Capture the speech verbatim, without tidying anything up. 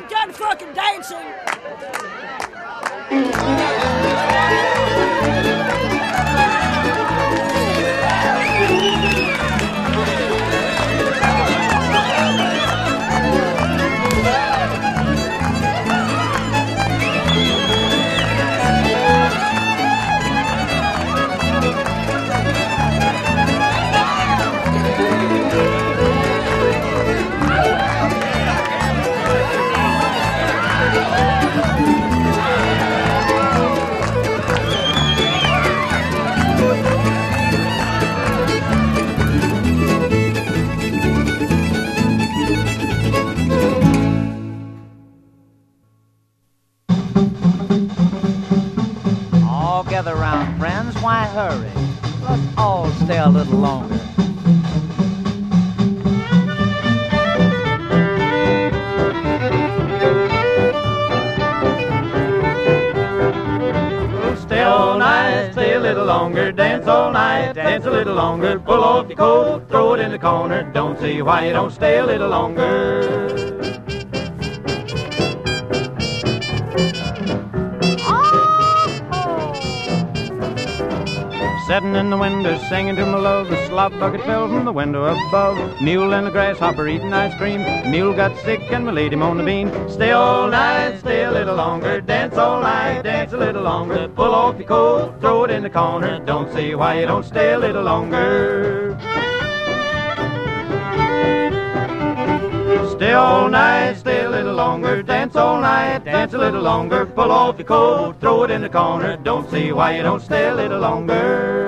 ain't done fucking dancing. Gather round, friends, why hurry? Let's all stay a little longer. Stay all night, stay a little longer, dance all night, dance a little longer, pull off your coat, throw it in the corner, don't see why you don't stay a little longer. Sitting in the window, singing to my love, the slop bucket fell from the window above. Mule and the grasshopper eating ice cream, mule got sick and we laid him on the bean. Stay all night, stay a little longer, dance all night, dance a little longer, pull off your coat, throw it in the corner, don't see why you don't stay a little longer. Stay all night, stay a little longer, dance all night, dance a little longer, pull off your coat, throw it in the corner, don't see why you don't stay a little longer.